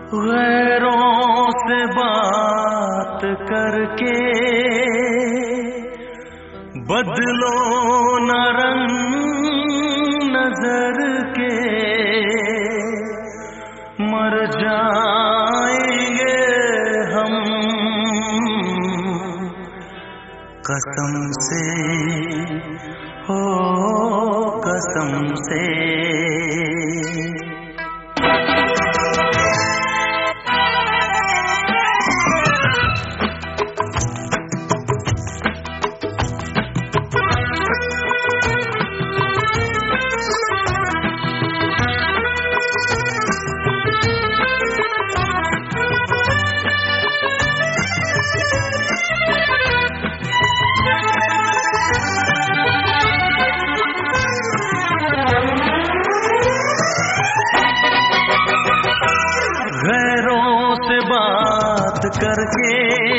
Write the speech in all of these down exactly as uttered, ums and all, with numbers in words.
गैरों से बात करके बदलो न रंग नजर के, मर जाएंगे हम कसम से, हो कसम से। गैरों से बात करके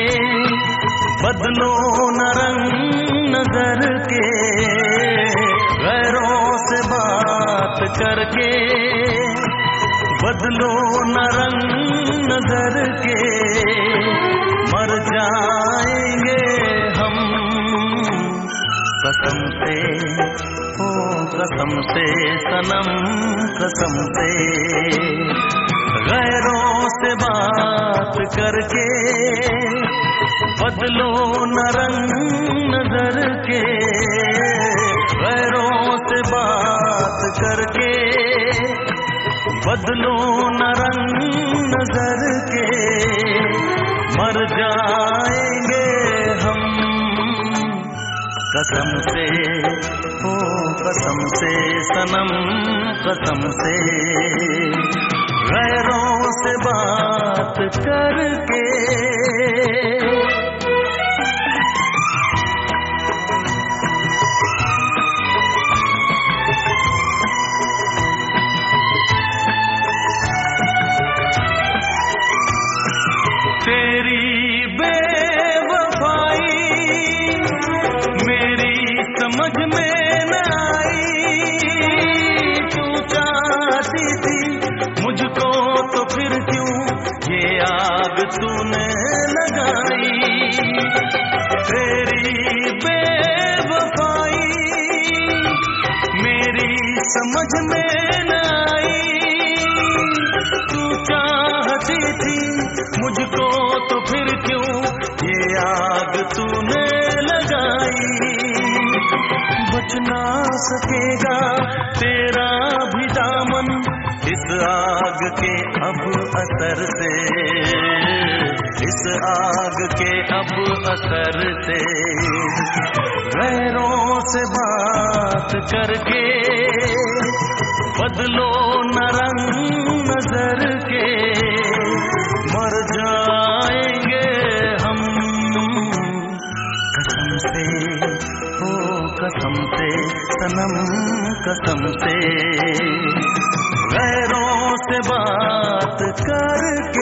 बदलो न रंग नजर के, गैरों से बात करके बदलो न रंग नजर के, मर जाएंगे हम कसम से, ओ कसम से सनम कसम से। गैरों से बात करके बदलो न रंग नजर के, गैरों से बात करके बदलो न रंग नजर के, मर जाएंगे हम कसम से, ओ कसम से सनम कसम से। गैरों से बात करके तेरी बेवफाई मेरी समझ में न आई, तू चाहती थी मुझको तो फिर क्यों ये आग तूने लगाई। तेरी बेवफाई मेरी समझ में न आई, तू चाहती थी मुझको तो फिर क्यों ये आग तूने लगाई। बच ना सकेगा तेरा भी दामन इस आग के अब असर से, इस आग के अब असर से। गैरों से बात करके बदलो न रंग नजर के, मर जाएंगे हम कसम से, ओ कसम से सनम कसम से। गैरों से बात करके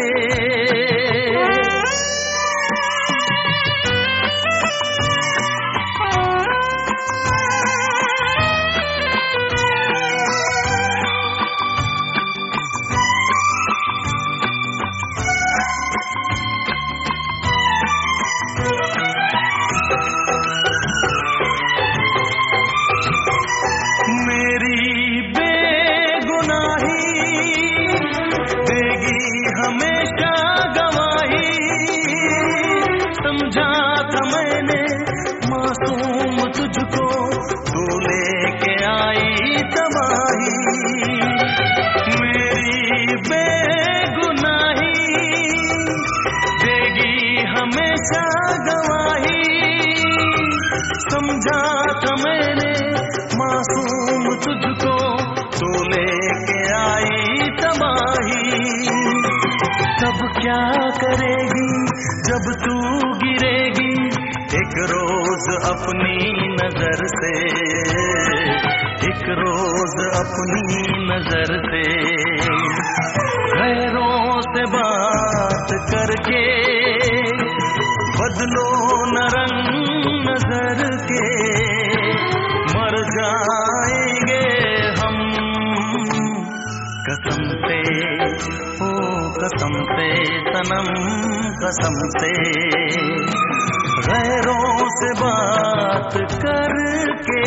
मेरी बेगुनाही देगी हमेशा गवाही, समझा था मैंने मासूम तुझको, तू लेके आई तबाही। मेरी बेगुनाही देगी हमेशा गवाही, समझा था मैंने मासूम तुझको, तू लेके आई तबाही। तब क्या करेगी जब तू गिरेगी एक रोज अपनी नजर से, एक रोज अपनी नजर से। गैरों से बात करके बदलो न रंग नजर के, मर जाएंगे हम कसम से ओ कसम से सनम कसम से, गैरों से बात करके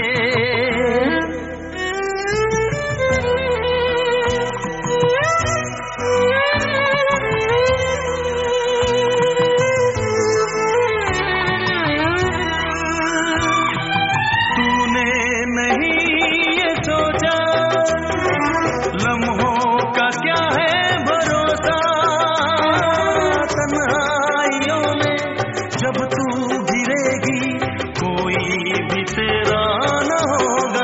जब तू गिरेगी कोई भी तेरा न होगा।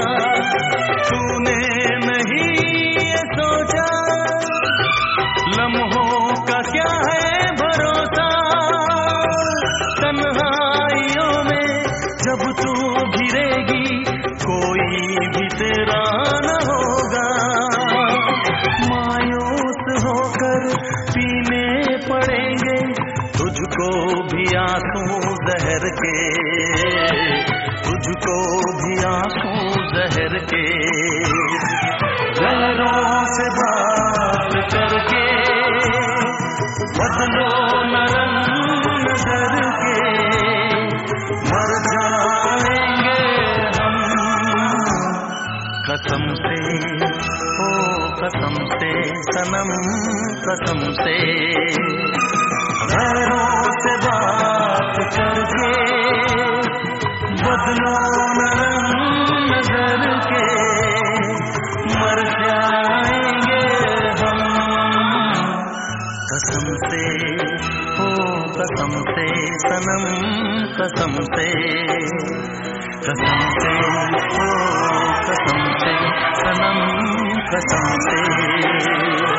तूने नहीं ये सोचा लम्हों का क्या है भरोसा, तन्हाइयों में जब तू गिरेगी कोई भी तेरा न होगा। मायूस होकर पीने पड़ेंगे तुझको भी आंसू जहर के, तुझको भी आंसू जहर के। गैरों से बात करके बदलो न रंग नजर के, मर जाएंगे हम कसम से ओ कसम से सनम कसम से। गैरों से बात करके बदलो न रंग नजर के, मर जाएंगे हम कसम से ओ कसम से सनम कसम से, कसम से ओ कसम से सनम कसम से।